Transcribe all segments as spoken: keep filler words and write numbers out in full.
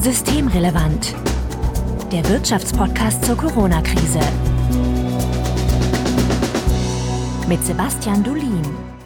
Systemrelevant. Der Wirtschaftspodcast zur Corona-Krise. Mit Sebastian Dulin.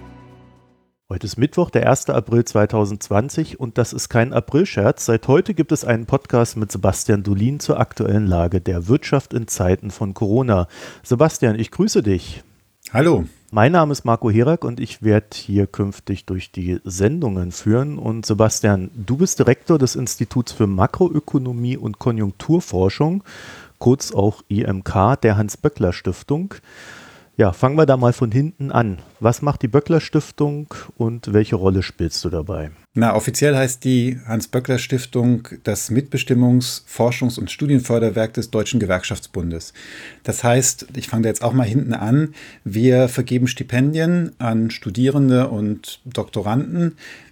Heute ist Mittwoch, der erster April zweitausendzwanzig und das ist kein Aprilscherz. Seit heute gibt es einen Podcast mit Sebastian Dulin zur aktuellen Lage der Wirtschaft in Zeiten von Corona. Sebastian, ich grüße dich. Hallo. Mein Name ist Marco Herak und ich werde hier künftig durch die Sendungen führen. Und Sebastian, du bist Direktor des Instituts für Makroökonomie und Konjunkturforschung, kurz auch I M K, der Hans-Böckler-Stiftung. Ja, fangen wir da mal von hinten an. Was macht die Böckler-Stiftung und welche Rolle spielst du dabei? Na, offiziell heißt die Hans-Böckler-Stiftung das Mitbestimmungs-, Forschungs- und Studienförderwerk des Deutschen Gewerkschaftsbundes. Das heißt, ich fange da jetzt auch mal hinten an, wir vergeben Stipendien an Studierende und Doktoranden,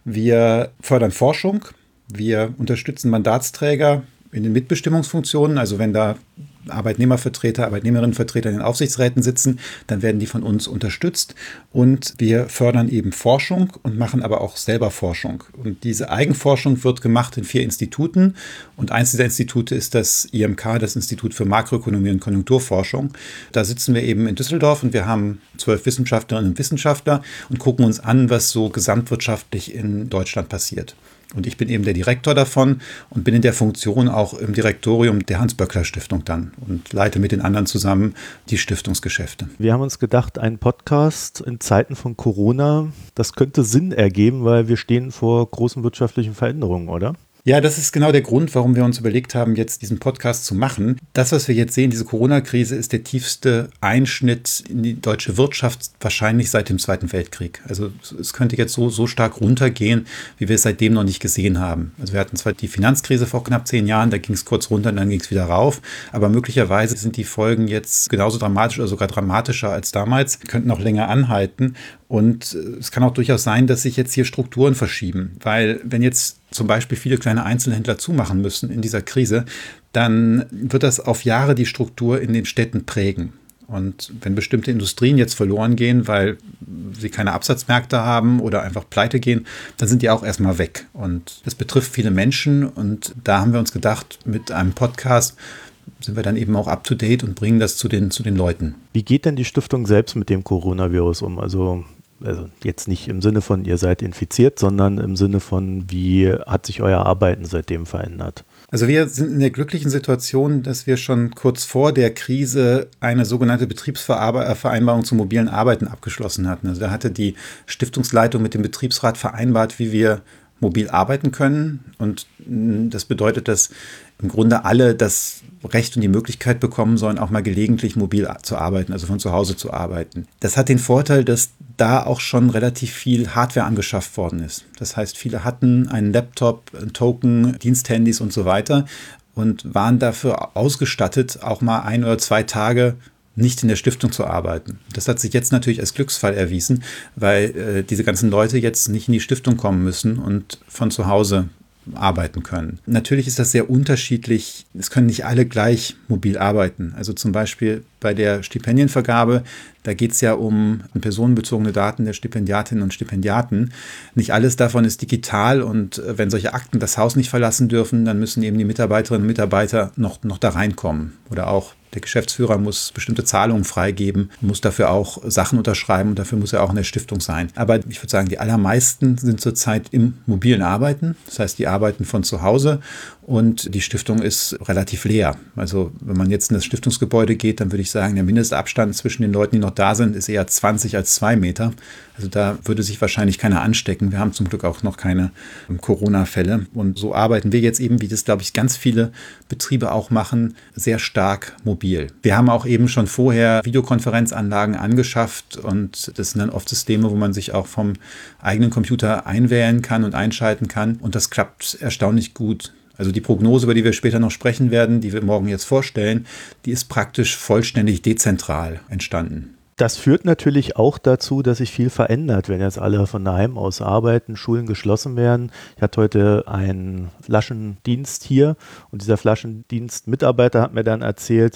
wir fördern Forschung, wir unterstützen Mandatsträger in den Mitbestimmungsfunktionen, also wenn da Arbeitnehmervertreter, Arbeitnehmerinnenvertreter in den Aufsichtsräten sitzen, dann werden die von uns unterstützt und wir fördern eben Forschung und machen aber auch selber Forschung. Und diese Eigenforschung wird gemacht in vier Instituten und eins dieser Institute ist das I M K, das Institut für Makroökonomie und Konjunkturforschung. Da sitzen wir eben in Düsseldorf und wir haben zwölf Wissenschaftlerinnen und Wissenschaftler und gucken uns an, was so gesamtwirtschaftlich in Deutschland passiert. Und ich bin eben der Direktor davon und bin in der Funktion auch im Direktorium der Hans-Böckler-Stiftung dann und leite mit den anderen zusammen die Stiftungsgeschäfte. Wir haben uns gedacht, ein Podcast in Zeiten von Corona, das könnte Sinn ergeben, weil wir stehen vor großen wirtschaftlichen Veränderungen, oder? Ja, das ist genau der Grund, warum wir uns überlegt haben, jetzt diesen Podcast zu machen. Das, was wir jetzt sehen, diese Corona-Krise, ist der tiefste Einschnitt in die deutsche Wirtschaft wahrscheinlich seit dem Zweiten Weltkrieg. Also es könnte jetzt so, so stark runtergehen, wie wir es seitdem noch nicht gesehen haben. Also wir hatten zwar die Finanzkrise vor knapp zehn Jahren, da ging es kurz runter und dann ging es wieder rauf. Aber möglicherweise sind die Folgen jetzt genauso dramatisch oder sogar dramatischer als damals, könnten auch länger anhalten. Und es kann auch durchaus sein, dass sich jetzt hier Strukturen verschieben. Weil wenn jetzt zum Beispiel viele kleine Einzelhändler zumachen müssen in dieser Krise, dann wird das auf Jahre die Struktur in den Städten prägen. Und wenn bestimmte Industrien jetzt verloren gehen, weil sie keine Absatzmärkte haben oder einfach pleite gehen, dann sind die auch erstmal weg. Und das betrifft viele Menschen. Und da haben wir uns gedacht, mit einem Podcast sind wir dann eben auch up to date und bringen das zu den, zu den Leuten. Wie geht denn die Stiftung selbst mit dem Coronavirus um? Also Also jetzt nicht im Sinne von, ihr seid infiziert, sondern im Sinne von, wie hat sich euer Arbeiten seitdem verändert? Also wir sind in der glücklichen Situation, dass wir schon kurz vor der Krise eine sogenannte Betriebsvereinbarung zum mobilen Arbeiten abgeschlossen hatten. Also da hatte die Stiftungsleitung mit dem Betriebsrat vereinbart, wie wir mobil arbeiten können. Und das bedeutet, dass im Grunde alle das Recht und die Möglichkeit bekommen sollen, auch mal gelegentlich mobil zu arbeiten, also von zu Hause zu arbeiten. Das hat den Vorteil, dass da auch schon relativ viel Hardware angeschafft worden ist. Das heißt, viele hatten einen Laptop, einen Token, Diensthandys und so weiter und waren dafür ausgestattet, auch mal ein oder zwei Tage nicht in der Stiftung zu arbeiten. Das hat sich jetzt natürlich als Glücksfall erwiesen, weil äh, diese ganzen Leute jetzt nicht in die Stiftung kommen müssen und von zu Hause arbeiten können. Natürlich ist das sehr unterschiedlich. Es können nicht alle gleich mobil arbeiten. Also zum Beispiel bei der Stipendienvergabe, da geht es ja um personenbezogene Daten der Stipendiatinnen und Stipendiaten. Nicht alles davon ist digital und wenn solche Akten das Haus nicht verlassen dürfen, dann müssen eben die Mitarbeiterinnen und Mitarbeiter noch, noch da reinkommen. Oder auch der Geschäftsführer muss bestimmte Zahlungen freigeben, muss dafür auch Sachen unterschreiben und dafür muss er auch in der Stiftung sein. Aber ich würde sagen, die allermeisten sind zurzeit im mobilen Arbeiten. Das heißt, die arbeiten von zu Hause und die Stiftung ist relativ leer. Also wenn man jetzt in das Stiftungsgebäude geht, dann würde ich sagen, der Mindestabstand zwischen den Leuten, die noch da sind, ist eher zwanzig als zwei Meter. Also da würde sich wahrscheinlich keiner anstecken. Wir haben zum Glück auch noch keine Corona-Fälle. Und so arbeiten wir jetzt eben, wie das, glaube ich, ganz viele Betriebe auch machen, sehr stark mobil. Wir haben auch eben schon vorher Videokonferenzanlagen angeschafft und das sind dann oft Systeme, wo man sich auch vom eigenen Computer einwählen kann und einschalten kann. Und das klappt erstaunlich gut. Also die Prognose, über die wir später noch sprechen werden, die wir morgen jetzt vorstellen, die ist praktisch vollständig dezentral entstanden. Das führt natürlich auch dazu, dass sich viel verändert, wenn jetzt alle von daheim aus arbeiten, Schulen geschlossen werden. Ich hatte heute einen Flaschendienst hier und dieser Flaschendienstmitarbeiter hat mir dann erzählt,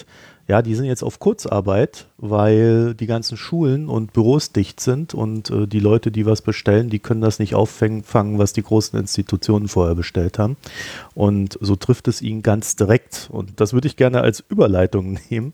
ja, die sind jetzt auf Kurzarbeit, weil die ganzen Schulen und Büros dicht sind und äh, die Leute, die was bestellen, die können das nicht auffangen, was die großen Institutionen vorher bestellt haben. Und so trifft es ihn ganz direkt. Und das würde ich gerne als Überleitung nehmen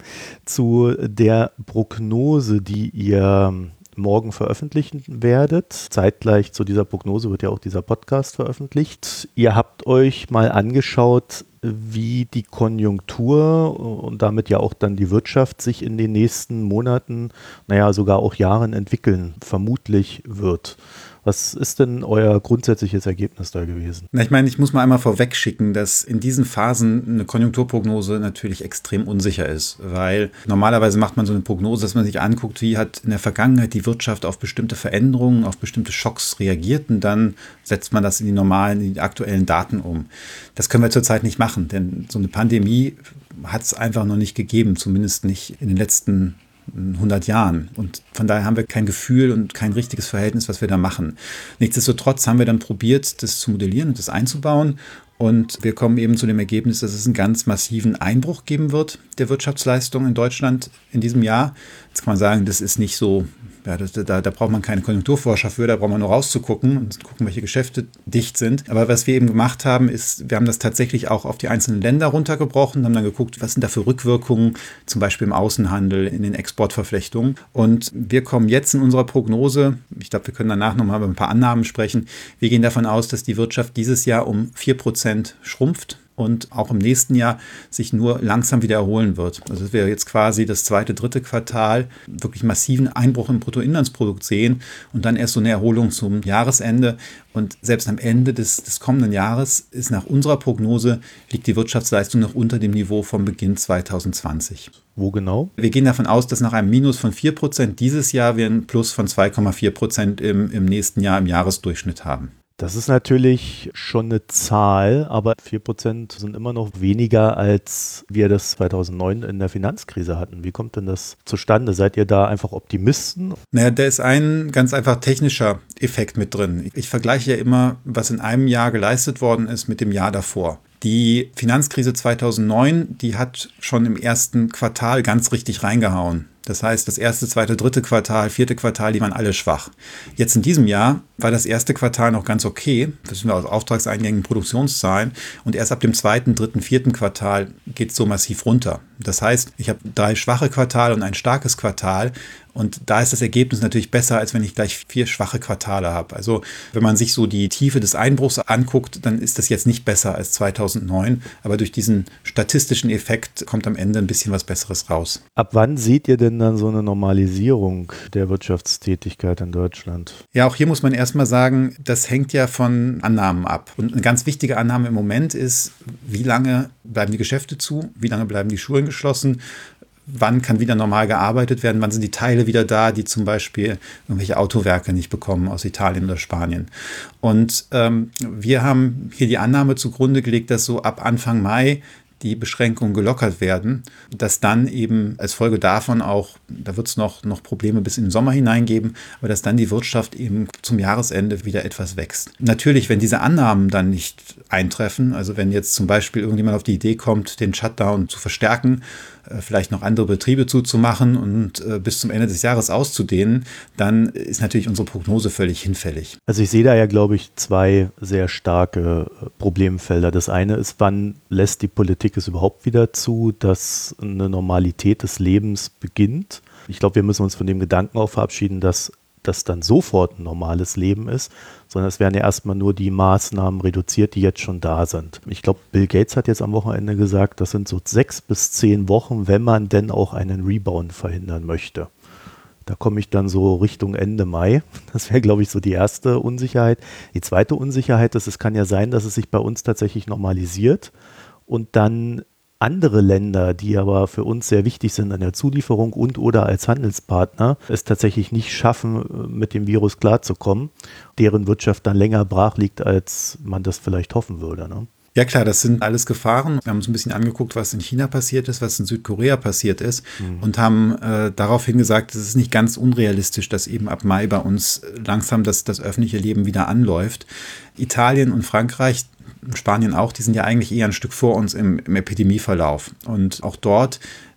zu der Prognose, die ihr morgen veröffentlichen werdet. Zeitgleich zu dieser Prognose wird ja auch dieser Podcast veröffentlicht. Ihr habt euch mal angeschaut, wie die Konjunktur und damit ja auch dann die Wirtschaft sich in den nächsten Monaten, naja, sogar auch Jahren entwickeln, vermutlich wird. Was ist denn euer grundsätzliches Ergebnis da gewesen? Na, ich meine, ich muss mal einmal vorweg schicken, dass in diesen Phasen eine Konjunkturprognose natürlich extrem unsicher ist, weil normalerweise macht man so eine Prognose, dass man sich anguckt, wie hat in der Vergangenheit die Wirtschaft auf bestimmte Veränderungen, auf bestimmte Schocks reagiert und dann setzt man das in die normalen, in die aktuellen Daten um. Das können wir zurzeit nicht machen, denn so eine Pandemie hat es einfach noch nicht gegeben, zumindest nicht in den letzten hundert Jahren. Und von daher haben wir kein Gefühl und kein richtiges Verhältnis, was wir da machen. Nichtsdestotrotz haben wir dann probiert, das zu modellieren und das einzubauen. Und wir kommen eben zu dem Ergebnis, dass es einen ganz massiven Einbruch geben wird der Wirtschaftsleistung in Deutschland in diesem Jahr. Jetzt kann man sagen, das ist nicht so, ja, das, da, da braucht man keine Konjunkturforscher für, da braucht man nur rauszugucken und gucken, welche Geschäfte dicht sind. Aber was wir eben gemacht haben, ist, wir haben das tatsächlich auch auf die einzelnen Länder runtergebrochen, haben dann geguckt, was sind da für Rückwirkungen, zum Beispiel im Außenhandel, in den Exportverflechtungen. Und wir kommen jetzt in unserer Prognose, ich glaube, wir können danach nochmal über ein paar Annahmen sprechen, wir gehen davon aus, dass die Wirtschaft dieses Jahr um vier Prozent schrumpft und auch im nächsten Jahr sich nur langsam wieder erholen wird. Also dass wir jetzt quasi das zweite, dritte Quartal wirklich massiven Einbruch im Bruttoinlandsprodukt sehen und dann erst so eine Erholung zum Jahresende. Und selbst am Ende des, des kommenden Jahres ist nach unserer Prognose, liegt die Wirtschaftsleistung noch unter dem Niveau vom Beginn zwanzig zwanzig. Wo genau? Wir gehen davon aus, dass nach einem Minus von vier Prozent dieses Jahr wir ein Plus von zwei Komma vier Prozent im, im nächsten Jahr im Jahresdurchschnitt haben. Das ist natürlich schon eine Zahl, aber vier Prozent sind immer noch weniger, als wir das zweitausendneun in der Finanzkrise hatten. Wie kommt denn das zustande? Seid ihr da einfach Optimisten? Naja, da ist ein ganz einfach technischer Effekt mit drin. Ich vergleiche ja immer, was in einem Jahr geleistet worden ist mit dem Jahr davor. Die Finanzkrise zweitausendneun, die hat schon im ersten Quartal ganz richtig reingehauen. Das heißt, das erste, zweite, dritte Quartal, vierte Quartal, die waren alle schwach. Jetzt in diesem Jahr war das erste Quartal noch ganz okay. Das sind aus Auftragseingängen, Produktionszahlen. Und erst ab dem zweiten, dritten, vierten Quartal geht es so massiv runter. Das heißt, ich habe drei schwache Quartale und ein starkes Quartal. Und da ist das Ergebnis natürlich besser, als wenn ich gleich vier schwache Quartale habe. Also wenn man sich so die Tiefe des Einbruchs anguckt, dann ist das jetzt nicht besser als zweitausendneun. Aber durch diesen statistischen Effekt kommt am Ende ein bisschen was Besseres raus. Ab wann seht ihr denn dann so eine Normalisierung der Wirtschaftstätigkeit in Deutschland? Ja, auch hier muss man erstmal sagen, das hängt ja von Annahmen ab. Und eine ganz wichtige Annahme im Moment ist, wie lange bleiben die Geschäfte zu, wie lange bleiben die Schulen geschlossen, wann kann wieder normal gearbeitet werden, wann sind die Teile wieder da, die zum Beispiel irgendwelche Autowerke nicht bekommen aus Italien oder Spanien. Und ähm, wir haben hier die Annahme zugrunde gelegt, dass so ab Anfang Mai die Beschränkungen gelockert werden, dass dann eben als Folge davon auch, da wird es noch, noch Probleme bis in den Sommer hineingeben, aber dass dann die Wirtschaft eben zum Jahresende wieder etwas wächst. Natürlich, wenn diese Annahmen dann nicht eintreffen, also wenn jetzt zum Beispiel irgendjemand auf die Idee kommt, den Shutdown zu verstärken, vielleicht noch andere Betriebe zuzumachen und äh, bis zum Ende des Jahres auszudehnen, dann ist natürlich unsere Prognose völlig hinfällig. Also ich sehe da ja, glaube ich, zwei sehr starke Problemfelder. Das eine ist, wann lässt die Politik es überhaupt wieder zu, dass eine Normalität des Lebens beginnt? Ich glaube, wir müssen uns von dem Gedanken auch verabschieden, dass das dann sofort ein normales Leben ist, sondern es werden ja erstmal nur die Maßnahmen reduziert, die jetzt schon da sind. Ich glaube, Bill Gates hat jetzt am Wochenende gesagt, das sind so sechs bis zehn Wochen, wenn man denn auch einen Rebound verhindern möchte. Da komme ich dann so Richtung Ende Mai. Das wäre, glaube ich, so die erste Unsicherheit. Die zweite Unsicherheit ist, es kann ja sein, dass es sich bei uns tatsächlich normalisiert und dann andere Länder, die aber für uns sehr wichtig sind an der Zulieferung und oder als Handelspartner, es tatsächlich nicht schaffen, mit dem Virus klarzukommen, deren Wirtschaft dann länger brach liegt, als man das vielleicht hoffen würde, ne? Ja klar, das sind alles Gefahren. Wir haben uns ein bisschen angeguckt, was in China passiert ist, was in Südkorea passiert ist mhm. und haben äh, daraufhin gesagt, es ist nicht ganz unrealistisch, dass eben ab Mai bei uns langsam das, das öffentliche Leben wieder anläuft. Italien und Frankreich, Spanien auch, die sind ja eigentlich eher ein Stück vor uns im, im Epidemieverlauf. Und auch dort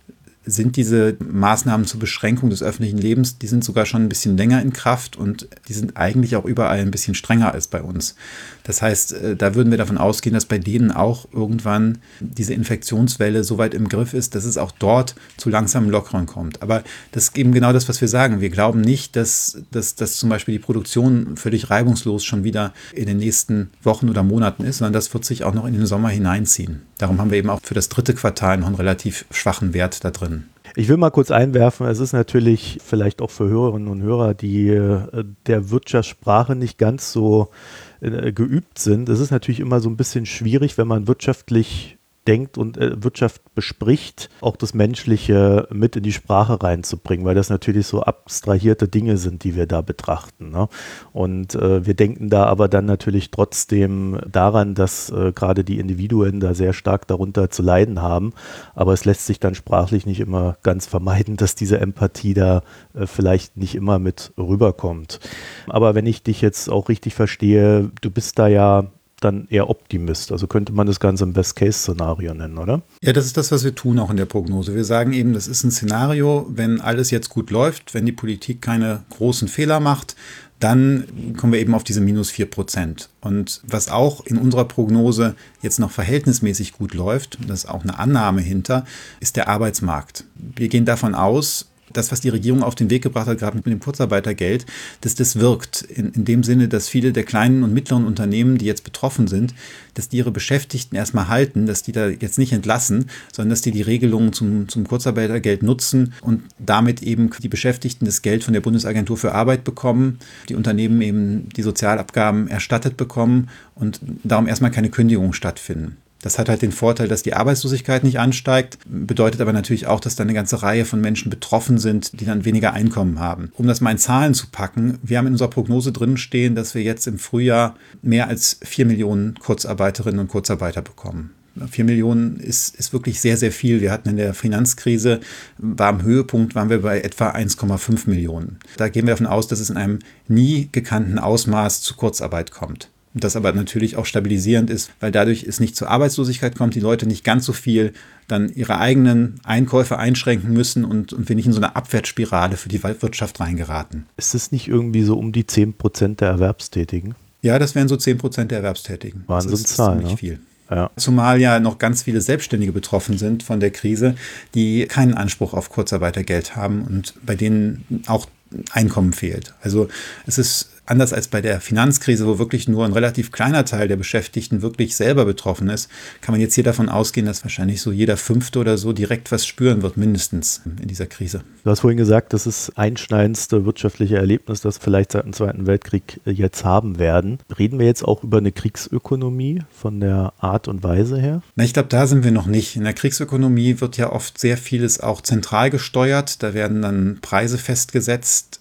sind diese Maßnahmen zur Beschränkung des öffentlichen Lebens, die sind sogar schon ein bisschen länger in Kraft und die sind eigentlich auch überall ein bisschen strenger als bei uns. Das heißt, da würden wir davon ausgehen, dass bei denen auch irgendwann diese Infektionswelle so weit im Griff ist, dass es auch dort zu langsamem Lockern kommt. Aber das ist eben genau das, was wir sagen. Wir glauben nicht, dass, dass, dass zum Beispiel die Produktion völlig reibungslos schon wieder in den nächsten Wochen oder Monaten ist, sondern das wird sich auch noch in den Sommer hineinziehen. Darum haben wir eben auch für das dritte Quartal noch einen relativ schwachen Wert da drin. Ich will mal kurz einwerfen, es ist natürlich vielleicht auch für Hörerinnen und Hörer, die äh, der Wirtschaftssprache nicht ganz so äh, geübt sind. Es ist natürlich immer so ein bisschen schwierig, wenn man wirtschaftlich denkt und äh, Wirtschaft bespricht, auch das Menschliche mit in die Sprache reinzubringen, weil das natürlich so abstrahierte Dinge sind, die wir da betrachten. Ne? Und äh, wir denken da aber dann natürlich trotzdem daran, dass äh, gerade die Individuen da sehr stark darunter zu leiden haben. Aber es lässt sich dann sprachlich nicht immer ganz vermeiden, dass diese Empathie da äh, vielleicht nicht immer mit rüberkommt. Aber wenn ich dich jetzt auch richtig verstehe, du bist da ja dann eher Optimist. Also könnte man das Ganze ein Best-Case-Szenario nennen, oder? Ja, das ist das, was wir tun auch in der Prognose. Wir sagen eben, das ist ein Szenario, wenn alles jetzt gut läuft, wenn die Politik keine großen Fehler macht, dann kommen wir eben auf diese minus vier Prozent. Und was auch in unserer Prognose jetzt noch verhältnismäßig gut läuft, das ist auch eine Annahme hinter, ist der Arbeitsmarkt. Wir gehen davon aus, das, was die Regierung auf den Weg gebracht hat, gerade mit dem Kurzarbeitergeld, dass das wirkt. In, in dem Sinne, dass viele der kleinen und mittleren Unternehmen, die jetzt betroffen sind, dass die ihre Beschäftigten erstmal halten, dass die da jetzt nicht entlassen, sondern dass die die Regelungen zum, zum Kurzarbeitergeld nutzen und damit eben die Beschäftigten das Geld von der Bundesagentur für Arbeit bekommen, die Unternehmen eben die Sozialabgaben erstattet bekommen und darum erstmal keine Kündigungen stattfinden. Das hat halt den Vorteil, dass die Arbeitslosigkeit nicht ansteigt, bedeutet aber natürlich auch, dass da eine ganze Reihe von Menschen betroffen sind, die dann weniger Einkommen haben. Um das mal in Zahlen zu packen, wir haben in unserer Prognose drin stehen, dass wir jetzt im Frühjahr mehr als vier Millionen Kurzarbeiterinnen und Kurzarbeiter bekommen. Vier Millionen ist, ist wirklich sehr, sehr viel. Wir hatten in der Finanzkrise, war am Höhepunkt, waren wir bei etwa eins Komma fünf Millionen. Da gehen wir davon aus, dass es in einem nie gekannten Ausmaß zu Kurzarbeit kommt. Das aber natürlich auch stabilisierend ist, weil dadurch es nicht zur Arbeitslosigkeit kommt, die Leute nicht ganz so viel dann ihre eigenen Einkäufe einschränken müssen und, und wir nicht in so eine Abwärtsspirale für die Wirtschaft reingeraten. Ist es nicht irgendwie so um die zehn Prozent der Erwerbstätigen? Ja, das wären so zehn Prozent der Erwerbstätigen. Wahnsinnszahl, das ist ziemlich ne? viel. Ja. Zumal ja noch ganz viele Selbstständige betroffen sind von der Krise, die keinen Anspruch auf Kurzarbeitergeld haben und bei denen auch Einkommen fehlt. Also es ist anders als bei der Finanzkrise, wo wirklich nur ein relativ kleiner Teil der Beschäftigten wirklich selber betroffen ist, kann man jetzt hier davon ausgehen, dass wahrscheinlich so jeder Fünfte oder so direkt was spüren wird, mindestens in dieser Krise. Du hast vorhin gesagt, das ist das einschneidendste wirtschaftliche Erlebnis, das wir vielleicht seit dem Zweiten Weltkrieg jetzt haben werden. Reden wir jetzt auch über eine Kriegsökonomie von der Art und Weise her? Na, ich glaube, da sind wir noch nicht. In der Kriegsökonomie wird ja oft sehr vieles auch zentral gesteuert. Da werden dann Preise festgesetzt,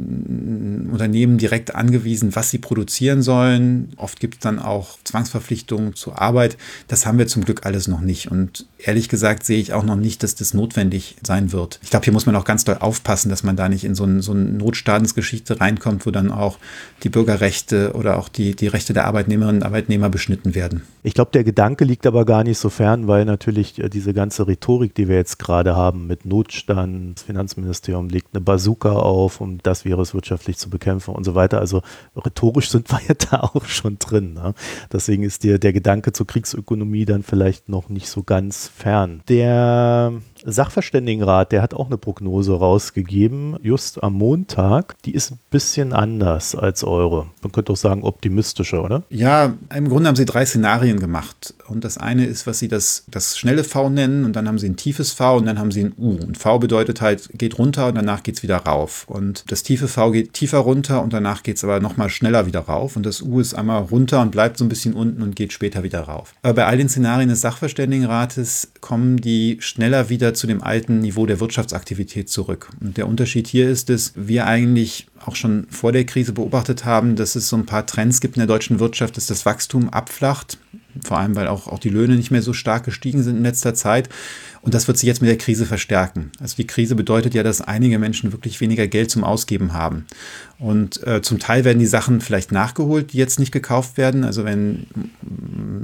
Unternehmen direkt angewiesen, was sie produzieren sollen. Oft gibt es dann auch Zwangsverpflichtungen zur Arbeit. Das haben wir zum Glück alles noch nicht. Und ehrlich gesagt sehe ich auch noch nicht, dass das notwendig sein wird. Ich glaube, hier muss man auch ganz doll aufpassen, dass man da nicht in so, ein, so eine Notstaatsgeschichte reinkommt, wo dann auch die Bürgerrechte oder auch die, die Rechte der Arbeitnehmerinnen und Arbeitnehmer beschnitten werden. Ich glaube, der Gedanke liegt aber gar nicht so fern, weil natürlich diese ganze Rhetorik, die wir jetzt gerade haben mit Notstand, das Finanzministerium legt eine Bazooka auf, um das Virus wirtschaftlich zu bekämpfen und so weiter. Also rhetorisch sind wir ja da auch schon drin. Ne? Deswegen ist dir der Gedanke zur Kriegsökonomie dann vielleicht noch nicht so ganz fern. Der Sachverständigenrat, der hat auch eine Prognose rausgegeben, just am Montag. Die ist ein bisschen anders als eure. Man könnte auch sagen optimistischer, oder? Ja, im Grunde haben sie drei Szenarien gemacht. Und das eine ist, was sie das, das schnelle V nennen und dann haben sie ein tiefes V und dann haben sie ein U. Und V bedeutet halt, geht runter und danach geht es wieder rauf. Und das tiefe V geht tiefer runter und danach geht es aber nochmal schneller wieder rauf. Und das U ist einmal runter und bleibt so ein bisschen unten und geht später wieder rauf. Aber bei all den Szenarien des Sachverständigenrates kommen die schneller wieder zu dem alten Niveau der Wirtschaftsaktivität zurück. Und der Unterschied hier ist, dass wir eigentlich auch schon vor der Krise beobachtet haben, dass es so ein paar Trends gibt in der deutschen Wirtschaft, dass das Wachstum abflacht, vor allem weil auch, auch die Löhne nicht mehr so stark gestiegen sind in letzter Zeit. Und das wird sich jetzt mit der Krise verstärken. Also die Krise bedeutet ja, dass einige Menschen wirklich weniger Geld zum Ausgeben haben. Und äh, zum Teil werden die Sachen vielleicht nachgeholt, die jetzt nicht gekauft werden. Also wenn ein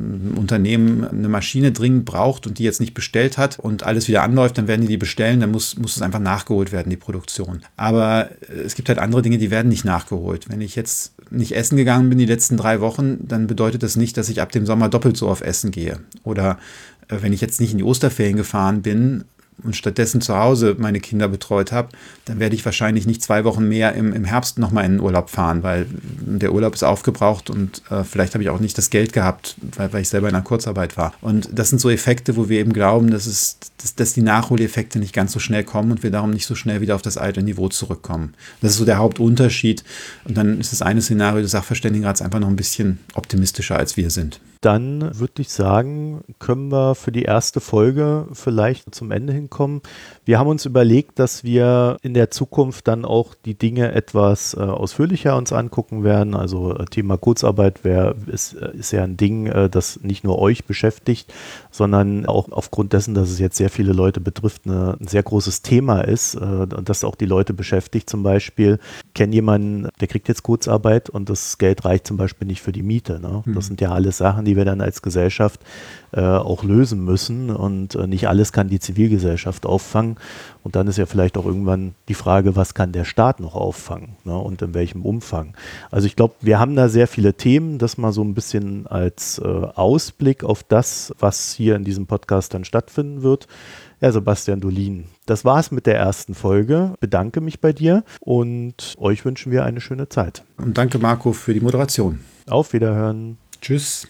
Unternehmen eine Maschine dringend braucht und die jetzt nicht bestellt hat und alles wieder anläuft, dann werden die die bestellen, dann muss, muss es einfach nachgeholt werden, die Produktion. Aber es gibt halt andere Dinge, die werden nicht nachgeholt. Wenn ich jetzt nicht essen gegangen bin die letzten drei Wochen, dann bedeutet das nicht, dass ich ab dem Sommer doppelt so auf Essen gehe. Oder äh, wenn ich jetzt nicht in die Osterferien gefahren bin und stattdessen zu Hause meine Kinder betreut habe, dann werde ich wahrscheinlich nicht zwei Wochen mehr im, im Herbst nochmal in den Urlaub fahren, weil der Urlaub ist aufgebraucht und äh, vielleicht habe ich auch nicht das Geld gehabt, weil, weil ich selber in einer Kurzarbeit war. Und das sind so Effekte, wo wir eben glauben, dass, es, dass, dass die Nachholeffekte nicht ganz so schnell kommen und wir darum nicht so schnell wieder auf das alte Niveau zurückkommen. Das ist so der Hauptunterschied. Und dann ist das eine Szenario des Sachverständigenrats einfach noch ein bisschen optimistischer, als wir sind. Dann würde ich sagen, können wir für die erste Folge vielleicht zum Ende hinkommen. Wir haben uns überlegt, dass wir in der Zukunft dann auch die Dinge etwas äh, ausführlicher uns angucken werden. Also äh, Thema Kurzarbeit wär, ist, ist ja ein Ding, äh, das nicht nur euch beschäftigt, sondern auch aufgrund dessen, dass es jetzt sehr viele Leute betrifft, eine, ein sehr großes Thema ist äh, und das auch die Leute beschäftigt. Zum Beispiel, ich kenne jemanden, der kriegt jetzt Kurzarbeit und das Geld reicht zum Beispiel nicht für die Miete. Ne? Das sind ja alles Sachen, die die wir dann als Gesellschaft äh, auch lösen müssen und äh, nicht alles kann die Zivilgesellschaft auffangen und dann ist ja vielleicht auch irgendwann die Frage, was kann der Staat noch auffangen, ne, und in welchem Umfang. Also ich glaube, wir haben da sehr viele Themen, das mal so ein bisschen als äh, Ausblick auf das, was hier in diesem Podcast dann stattfinden wird. Ja, Sebastian Dolin, das war's mit der ersten Folge. Bedanke mich bei dir und euch wünschen wir eine schöne Zeit. Und danke Marco für die Moderation. Auf Wiederhören. Tschüss.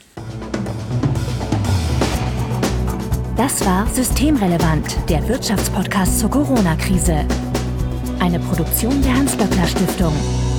Das war Systemrelevant, der Wirtschaftspodcast zur Corona-Krise. Eine Produktion der Hans-Böckler-Stiftung.